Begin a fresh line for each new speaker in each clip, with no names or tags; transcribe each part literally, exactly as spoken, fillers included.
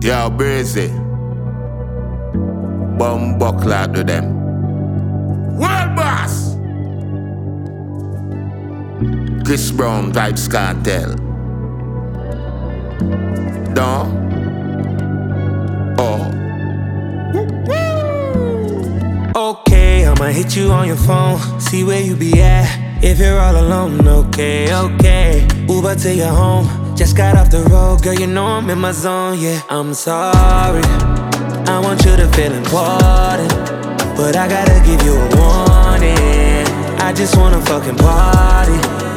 Yo, Breezy. Bum buckler to them. World boss! Chris Brown Vybz Kartel. Don. Oh.
Okay, I'ma hit you on your phone, see where you be at. If you're all alone, okay, okay. Uber to your home, just got off the road, girl, you know I'm in my zone, yeah. I'm sorry, I want you to feel important, but I gotta give you a warning. I just wanna fucking party,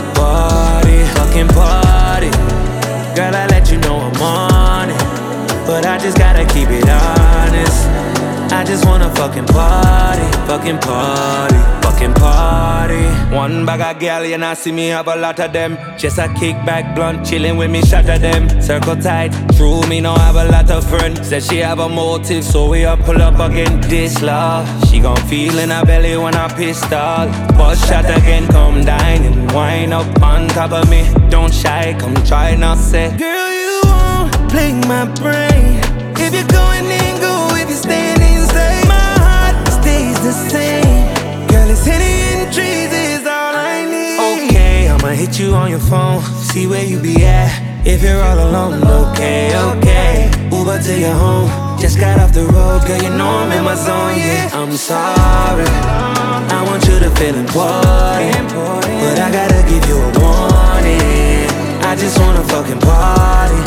party, fucking party. Girl, I let you know I'm on it, but I just gotta keep it honest. I just wanna fucking party, fucking party, fucking party. One bag of gal, you not see me have a lot of them. Just a kickback blunt, chillin' with me, shatter them. Circle tight, true, me no have a lot of friends. Said she have a motive, so we up pull up again. This love, she gon' feel in her belly when I pissed off. Bust shot again, come dine and wind up on top of me. Don't shy, come try not say. Girl, you won't play my brain. If you're going in, go. If you're staying inside, my heart stays the same. Girl, it's Henny and trees is all I need. Okay, I'ma hit you on your phone, see where you be at. If you're all alone, okay, okay. Uber to your home, just got off the road, girl, you know I'm in my zone, yeah. I'm sorry, I want you to feel important, but I gotta give you a warning. I just wanna fucking party,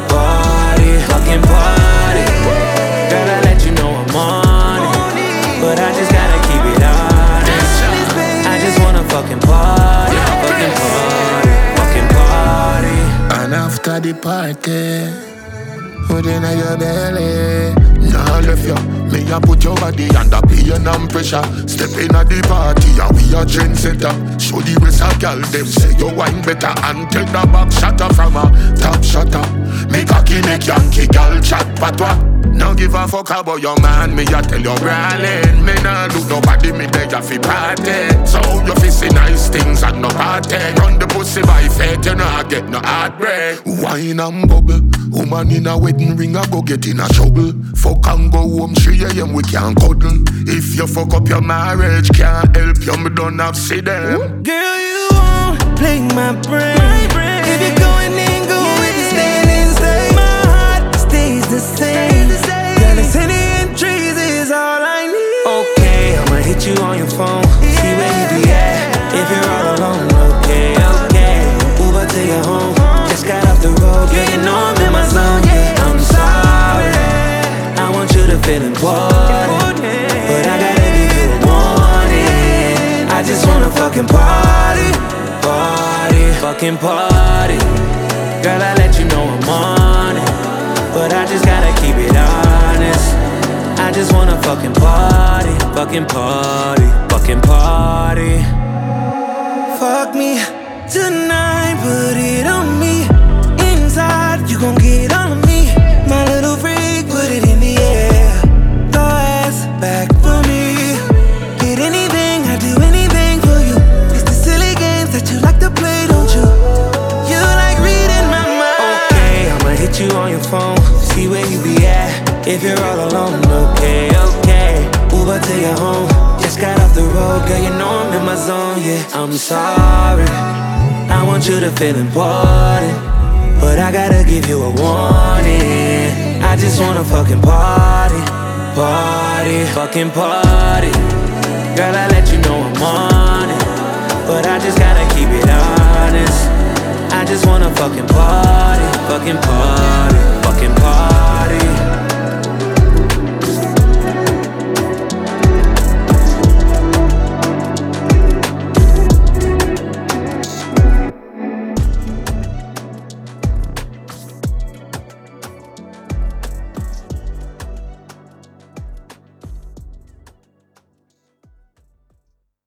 party, fucking party. Girl, I let you know I'm on it, but I just gotta keep it honest. I just wanna fucking party, fucking party, fucking party.
And after the party, put in your belly. Nah, left ya. Me a put your body under pain and pressure. Step in at the party and we a trendsetter. Show the rest of girl them say you wine better. And take the back shatter from a top shutter. Make a kinnick Yankee girl chat patwa. No give a fuck about your man, me a tell you brawling. Me nah look nobody, me beg ya fi party. So you fi see nice things and no party. Run the pussy by fate, you nah get no heartbreak. Wine and bubble, woman in a wedding ring a go get in a trouble. Fuck and go home three a m we can't cuddle. If you fuck up your marriage, can't help you, me don't have see them.
Girl, you won't play my brain. my brain. If you're going in, go. Yeah. If you're staying inside, my heart stays the same. Girl, it's Henny and trees is all I need. Okay, I'ma hit you on your phone, see where you be at. If you're all alone, okay, okay. Uber to your home, just got off the road, girl, you know I'm in my zone, yeah. I'm sorry, I want you to feel important, but I gotta give you a warning. I just wanna fucking party, party, fucking party. Girl, I let you know I'm on it, but I just gotta keep it honest. I just wanna fucking party, fucking party, fucking party. Fuck me tonight, put it on me. Inside, you gon' get on me. My little freak, put it in the air. Throw ass back for me. Get anything, I do anything for you. It's the silly games that you like to play, don't you? You like reading my mind. Okay, I'ma hit you on your phone, see where you be at. If you're all alone, okay, okay. Uber to your home, just got off the road, girl, you know I'm in my zone, yeah. I'm sorry, I want you to feel important, but I gotta give you a warning. I just wanna fucking party, party, fucking party. Girl, I let you know I'm on it, but I just gotta keep it honest. I just wanna fucking party, fucking party.